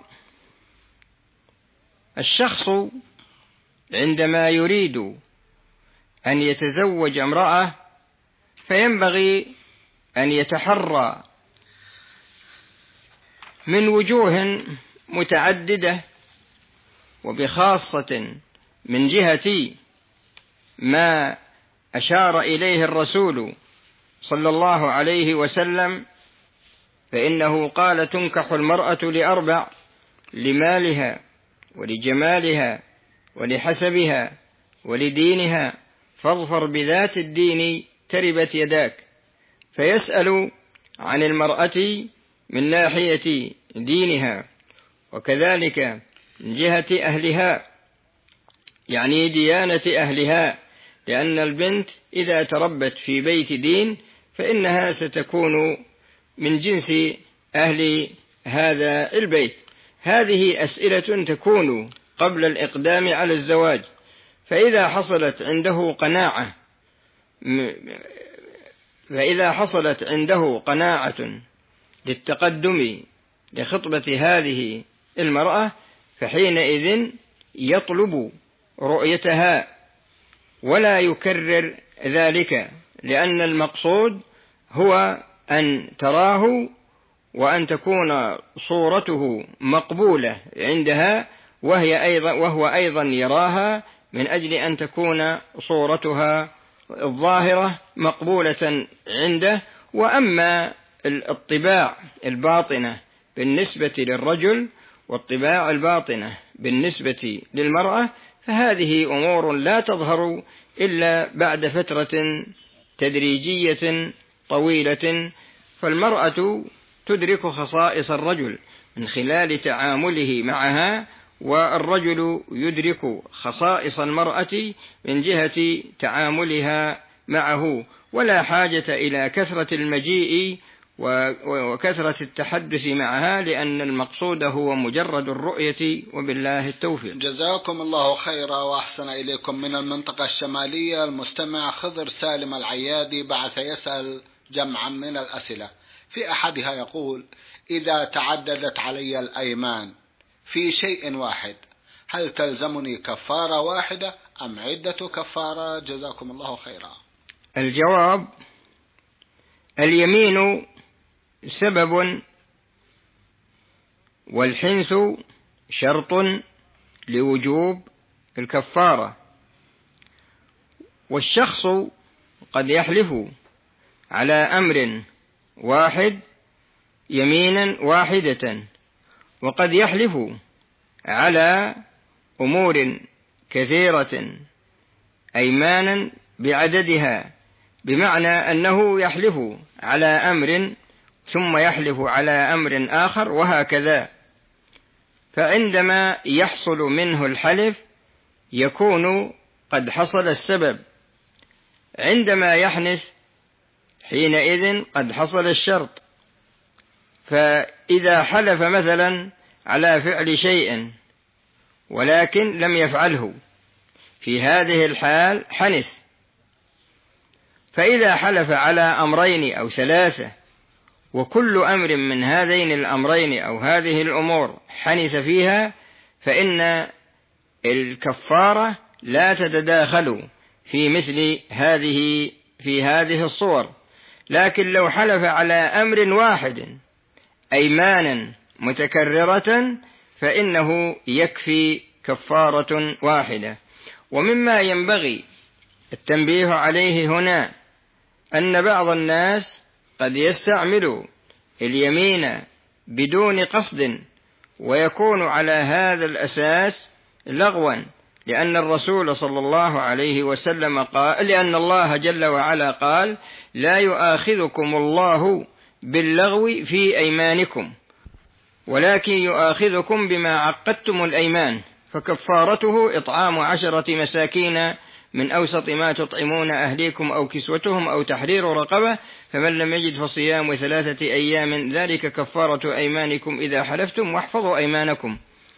C: الشخص عندما يريد أن يتزوج امرأة فينبغي أن يتحرى من وجوه متعددة، وبخاصة من جهة ما أشار إليه الرسول صلى الله عليه وسلم، فإنه قال: تنكح المرأة لأربع: لمالها ولجمالها ولحسبها ولدينها، فاظفر بذات الدين تربت يداك. فيسأل عن المرأة من ناحية دينها، وكذلك من جهة أهلها، يعني ديانة أهلها، لأن البنت إذا تربت في بيت دين فإنها ستكون من جنس أهل هذا البيت. هذه أسئلة تكون قبل الإقدام على الزواج، فإذا حصلت عنده قناعة للتقدم لخطبة هذه المرأة، فحينئذ يطلب رؤيتها ولا يكرر ذلك، لأن المقصود هو أن تراه وأن تكون صورته مقبولة عندها، وهو أيضا يراها، من أجل أن تكون صورتها الظاهرة مقبولة عنده، وأما الطباع الباطنة بالنسبة للرجل والطباع الباطنة بالنسبة للمرأة فهذه أمور لا تظهر إلا بعد فترة تدريجية طويلة، فالمرأة تدرك خصائص الرجل من خلال تعامله معها، والرجل يدرك خصائص المرأة من جهة تعاملها معه، ولا حاجة إلى كثرة المجيء وكثرة التحدث معها، لأن المقصود هو مجرد الرؤية، وبالله التوفيق.
B: جزاكم الله خيرا وأحسن إليكم. من المنطقة الشمالية المستمع خضر سالم العيادي بعث يسأل جمعا من الأسئلة، في أحدها يقول: إذا تعددت علي الأيمان في شيء واحد هل تلزمني كفارة واحدة أم عدة كفارة؟ جزاكم الله خيرا.
C: الجواب: اليمين سبب والحنث شرط لوجوب الكفارة، والشخص قد يحلف على أمر واحد يمينا واحدة، وقد يحلف على أمور كثيرة أيمانا بعددها، بمعنى أنه يحلف على أمر ثم يحلف على أمر آخر وهكذا، فعندما يحصل منه الحلف يكون قد حصل السبب، عندما يحنث حينئذ قد حصل الشرط. فإذا حلف مثلا على فعل شيء ولكن لم يفعله، في هذه الحال حنث. فإذا حلف على أمرين أو ثلاثة وكل أمر من هذين الأمرين أو هذه الأمور حنث فيها، فإن الكفارة لا تتداخل في مثل هذه الصور. لكن لو حلف على أمر واحد أيمانا متكررة فإنه يكفي كفارة واحدة. ومما ينبغي التنبيه عليه هنا أن بعض الناس قد يستعمل اليمين بدون قصد ويكون على هذا الأساس لغوا، لأن الرسول صلى الله عليه وسلم قال، لأن الله جل وعلا قال: لا يؤاخذكم الله باللغو في أيمانكم ولكن يؤاخذكم بما عقدتم الأيمان، فكفارته إطعام 10 مساكين من أوسط ما تطعمون أهليكم أو كسوتهم أو تحرير رقبة، فمن لم يجد فصيام 3 أيام ذلك كفارة أيمانكم إذا حلفتم واحفظوا أيمانكم.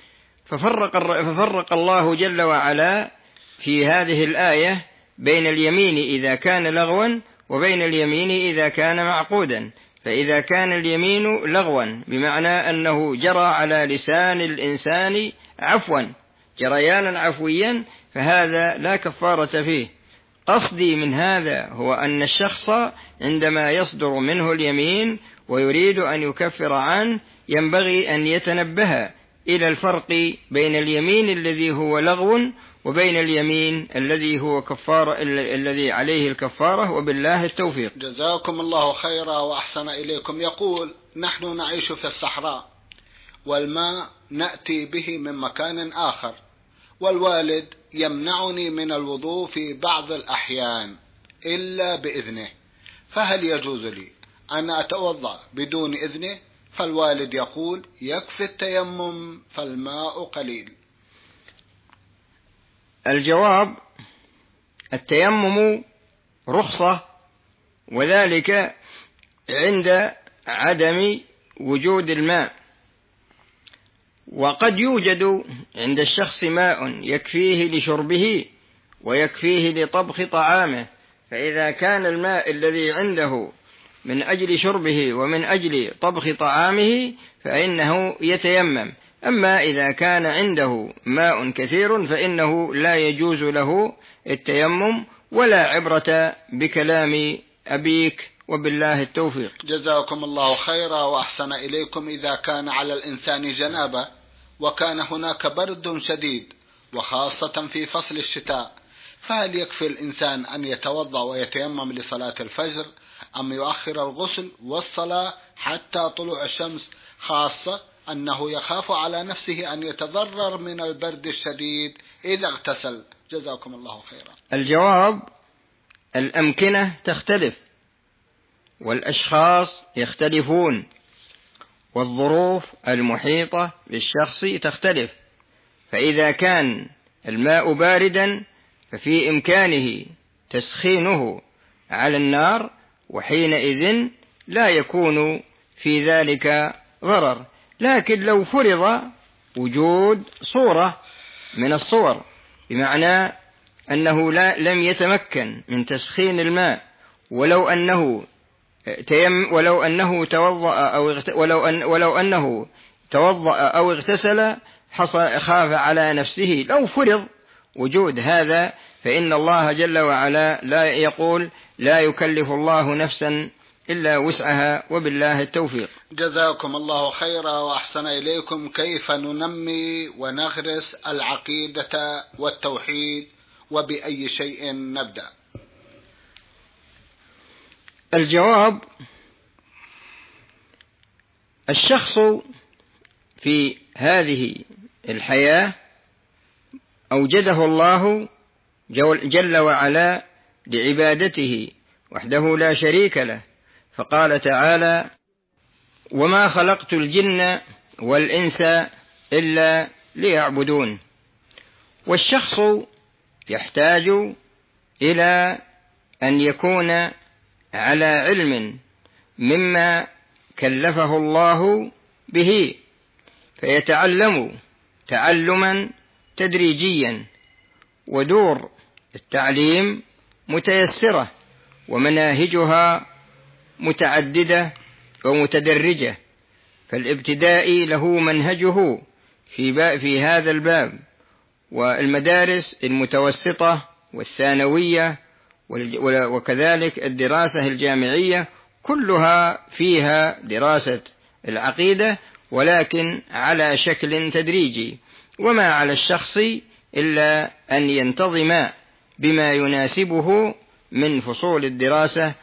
C: ففرق الله جل وعلا في هذه الآية بين اليمين إذا كان لغوا وبين اليمين إذا كان معقودا. فإذا كان اليمين لغوا بمعنى أنه جرى على لسان الإنسان عفوا جريانا عفويا فهذا لا كفارة فيه. قصدي من هذا هو أن الشخص عندما يصدر منه اليمين ويريد أن يكفر عنه ينبغي أن يتنبه إلى الفرق بين اليمين الذي هو لغو وبين اليمين الذي هو كفارة الذي عليه الكفارة، وبالله التوفيق.
B: جزاكم الله خيرا وأحسن إليكم. يقول: نحن نعيش في الصحراء والماء نأتي به من مكان آخر، والوالد يمنعني من الوضوء في بعض الأحيان إلا بإذنه، فهل يجوز لي أن أتوضأ بدون إذنه؟ فالوالد يقول: يكفي التيمم فالماء قليل.
C: الجواب: التيمم رخصة، وذلك عند عدم وجود الماء، وقد يوجد عند الشخص ماء يكفيه لشربه ويكفيه لطبخ طعامه، فإذا كان الماء الذي عنده من أجل شربه ومن أجل طبخ طعامه فإنه يتيمم. أما إذا كان عنده ماء كثير فإنه لا يجوز له التيمم، ولا عبرة بكلام أبيك، وبالله التوفيق.
B: جزاكم الله خيرا وأحسن إليكم. إذا كان على الإنسان جنابة وكان هناك برد شديد وخاصة في فصل الشتاء، فهل يكفي الإنسان أن يتوضأ ويتيمم لصلاة الفجر أم يؤخر الغسل والصلاة حتى طلوع الشمس، خاصة أنه يخاف على نفسه أن يتضرر من البرد الشديد إذا اغتسل؟ جزاكم الله خيرا.
C: الجواب: الأمكنة تختلف، والأشخاص يختلفون، والظروف المحيطة بالشخص تختلف. فإذا كان الماء باردا ففي إمكانه تسخينه على النار، وحينئذ لا يكون في ذلك ضرر. لكن لو فرض وجود صورة من الصور، بمعنى أنه لم يتمكن من تسخين الماء، ولو أنه توضأ أو اغتسل خاف على نفسه، لو فرض وجود هذا، فإن الله جل وعلا لا يقول: لا يكلف الله نفسا إلا وسعها، وبالله التوفيق.
B: جزاكم الله خيرا وأحسن إليكم. كيف ننمي ونغرس العقيدة والتوحيد، وبأي شيء نبدأ؟
C: الجواب: الشخص في هذه الحياة أوجده الله جل وعلا لعبادته وحده لا شريك له، فقال تعالى: وما خلقت الجن والإنس إلا ليعبدون. والشخص يحتاج إلى أن يكون على علم مما كلفه الله به، فيتعلم تعلما تدريجيا، ودور التعليم متيسرة، ومناهجها متعددة ومتدرجة. فالابتدائي له منهجه في هذا الباب، والمدارس المتوسطة والثانوية وكذلك الدراسة الجامعية كلها فيها دراسة العقيدة، ولكن على شكل تدريجي. وما على الشخص إلا أن ينتظم بما يناسبه من فصول الدراسة،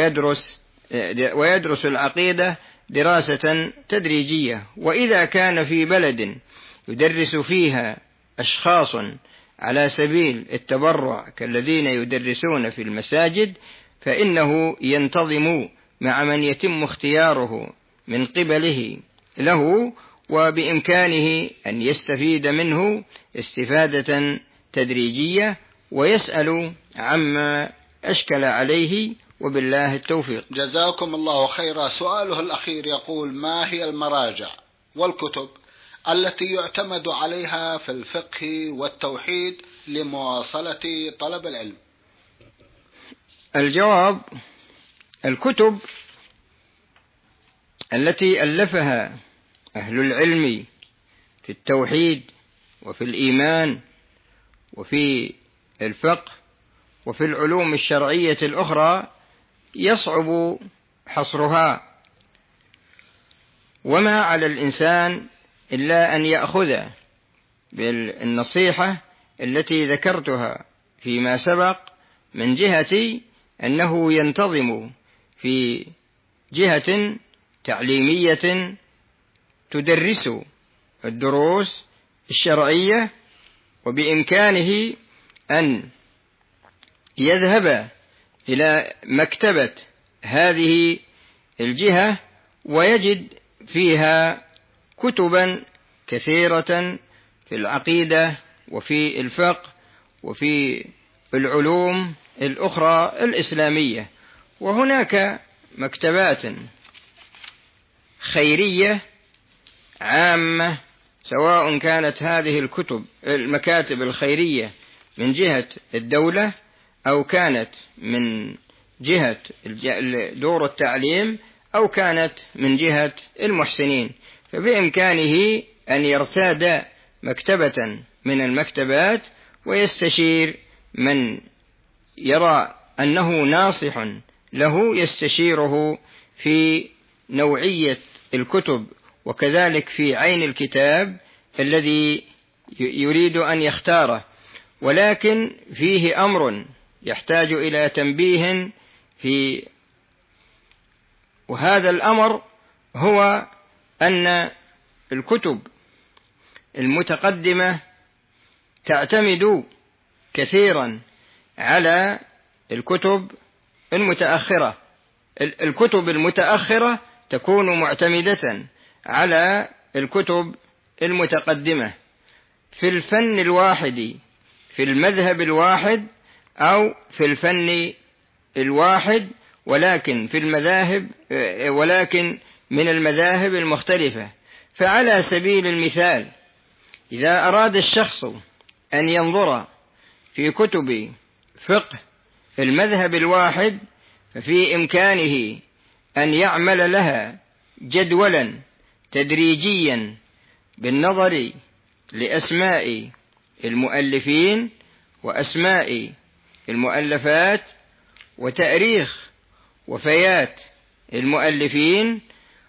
C: ويدرس العقيدة دراسة تدريجية. وإذا كان في بلد يدرس فيها أشخاص على سبيل التبرع كالذين يدرسون في المساجد، فإنه ينتظم مع من يتم اختياره من قبله له، وبإمكانه أن يستفيد منه استفادة تدريجية، ويسأل عما أشكل عليه، وبالله التوفيق.
B: جزاكم الله خيرا. سؤاله الأخير يقول: ما هي المراجع والكتب التي يعتمد عليها في الفقه والتوحيد لمواصلة طلب العلم؟
C: الجواب: الكتب التي ألفها أهل العلم في التوحيد وفي الإيمان وفي الفقه وفي العلوم الشرعية الأخرى يصعب حصرها، وما على الإنسان إلا أن يأخذ بالنصيحة التي ذكرتها فيما سبق، من جهة أنه ينتظم في جهة تعليمية تدرس الدروس الشرعية، وبإمكانه أن يذهب إلى مكتبة هذه الجهة ويجد فيها كتبا كثيرة في العقيدة وفي الفقه وفي العلوم الأخرى الإسلامية. وهناك مكتبات خيرية عامة، سواء كانت هذه المكاتب الخيرية من جهة الدولة، أو كانت من جهة دور التعليم، أو كانت من جهة المحسنين، فبإمكانه أن يرتاد مكتبة من المكتبات ويستشير من يرى أنه ناصح له، يستشيره في نوعية الكتب، وكذلك في عين الكتاب الذي يريد أن يختاره. ولكن فيه أمر يحتاج إلى تنبيه في وهذا الأمر هو أن الكتب المتقدمة تعتمد كثيرا على الكتب المتأخرة. الكتب المتأخرة تكون معتمدة على الكتب المتقدمة في الفن الواحد، في المذهب الواحد، أو في الفن الواحد، ولكن من المذاهب المختلفة. فعلى سبيل المثال، إذا أراد الشخص أن ينظر في كتب فقه المذهب الواحد، ففي إمكانه أن يعمل لها جدولا تدريجيا بالنظر لأسماء المؤلفين وأسماء المؤلفات وتاريخ وفيات المؤلفين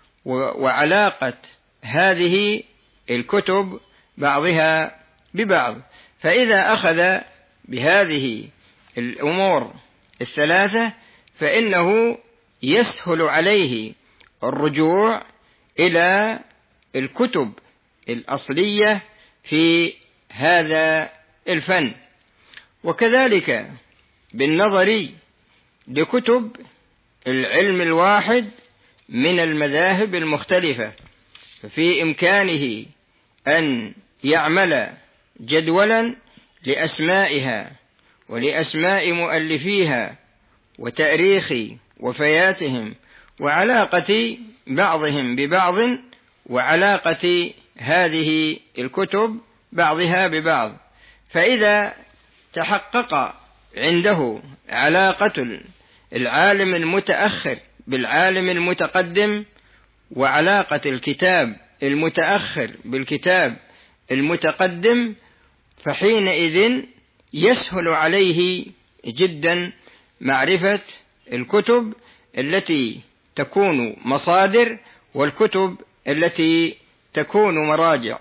C: وعلاقة هذه الكتب بعضها ببعض. فإذا أخذ بهذه الأمور الثلاثة فإنه يسهل عليه الرجوع إلى الكتب الأصلية في هذا الفن. وكذلك بالنظر لكتب العلم الواحد من المذاهب المختلفة، ففي إمكانه أن يعمل جدولا لأسمائها ولأسماء مؤلفيها وتاريخ وفياتهم وعلاقة بعضهم ببعض وعلاقة هذه الكتب بعضها ببعض. فإذا تحقق عنده علاقة العالم المتأخر بالعالم المتقدم وعلاقة الكتاب المتأخر بالكتاب المتقدم، فحينئذ يسهل عليه جدا معرفة الكتب التي تكون مصادر والكتب التي تكون مراجع،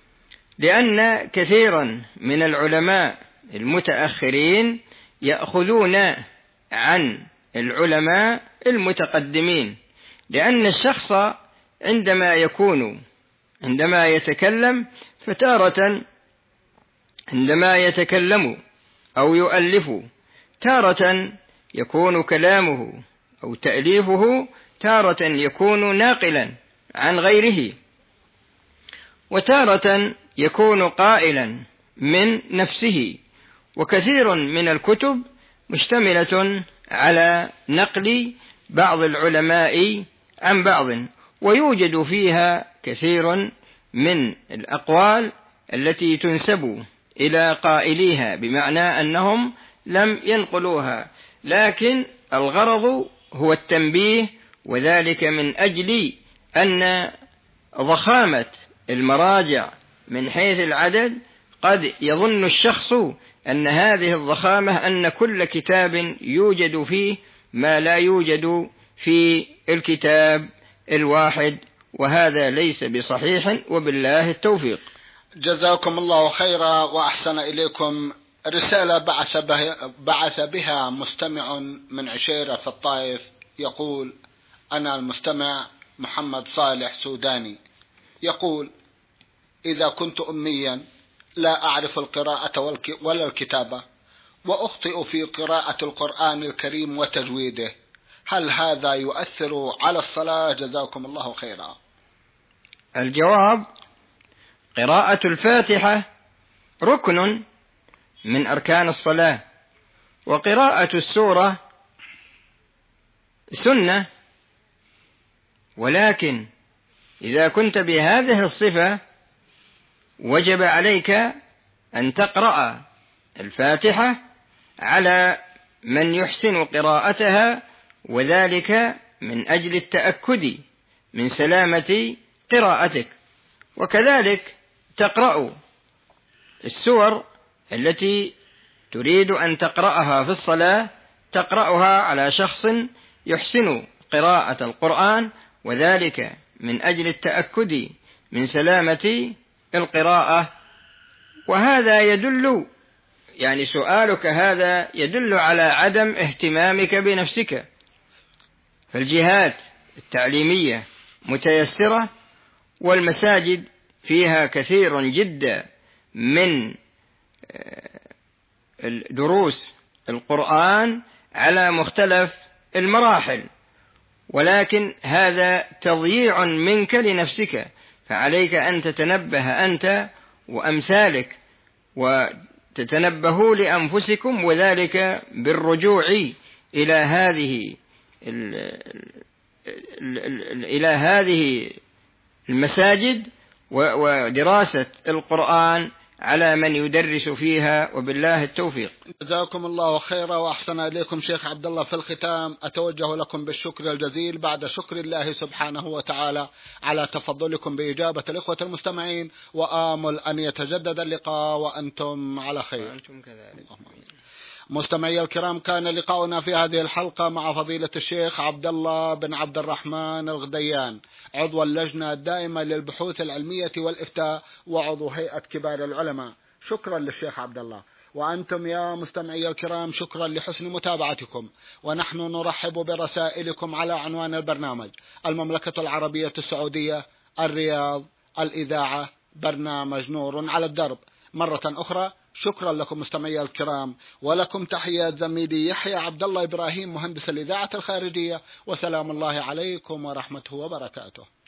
C: لأن كثيرا من العلماء المتأخرين يأخذون عن العلماء المتقدمين، لأن الشخص عندما يتكلم فتارة عندما يتكلم أو يؤلف تارة يكون كلامه أو تأليفه تارة يكون ناقلا عن غيره، وتارة يكون قائلا من نفسه. وكثير من الكتب مشتملة على نقل بعض العلماء عن بعض، ويوجد فيها كثير من الأقوال التي تنسب إلى قائليها بمعنى أنهم لم ينقلوها، لكن الغرض هو التنبيه، وذلك من أجل أن ضخامة المراجع من حيث العدد قد يظن الشخص أن هذه الضخامة أن كل كتاب يوجد فيه ما لا يوجد في الكتاب الواحد، وهذا ليس بصحيح، وبالله التوفيق.
B: جزاكم الله خيرا وأحسن إليكم. رسالة بعث بها مستمع من عشيرة في الطائف، يقول: أنا المستمع محمد صالح سوداني، يقول: إذا كنت أميا لا أعرف القراءة ولا الكتابة، وأخطئ في قراءة القرآن الكريم وتجويده، هل هذا يؤثر على الصلاة؟ جزاكم الله خيرا.
C: الجواب: قراءة الفاتحة ركن من أركان الصلاة، وقراءة السورة سنة، ولكن إذا كنت بهذه الصفة وجب عليك أن تقرأ الفاتحة على من يحسن قراءتها، وذلك من أجل التأكد من سلامة قراءتك. وكذلك تقرأ السور التي تريد أن تقرأها في الصلاة، تقرأها على شخص يحسن قراءة القرآن، وذلك من أجل التأكد من سلامة القراءة. وهذا يدل، يعني سؤالك هذا يدل على عدم اهتمامك بنفسك. فالجهات التعليمية متيسرة، والمساجد فيها كثير جدا من دروس القرآن على مختلف المراحل، ولكن هذا تضييع منك لنفسك، فعليك أن تتنبه أنت وأمثالك وتتنبهوا لأنفسكم، وذلك بالرجوع إلى هذه المساجد ودراسة القرآن على من يدرس فيها، وبالله التوفيق.
B: جزاكم الله خيرا وأحسن إليكم شيخ عبد الله. في الختام أتوجه لكم بالشكر الجزيل بعد شكر الله سبحانه وتعالى على تفضلكم بإجابة الإخوة المستمعين، وآمل أن يتجدد اللقاء وأنتم على خير.
C: وأنتم كذلك.
B: مستمعي الكرام، كان لقاؤنا في هذه الحلقة مع فضيلة الشيخ عبد الله بن عبد الرحمن الغديان، عضو اللجنة الدائمة للبحوث العلمية والإفتاء وعضو هيئة كبار العلماء. شكرا للشيخ عبد الله. وأنتم يا مستمعي الكرام شكرا لحسن متابعتكم، ونحن نرحب برسائلكم على عنوان البرنامج: المملكة العربية السعودية، الرياض، الإذاعة، برنامج نور على الدرب. مرة أخرى شكرا لكم مستمعي الكرام، ولكم تحيات زميلي يحيى عبد الله إبراهيم مهندس الإذاعة الخارجية، وسلام الله عليكم ورحمته وبركاته.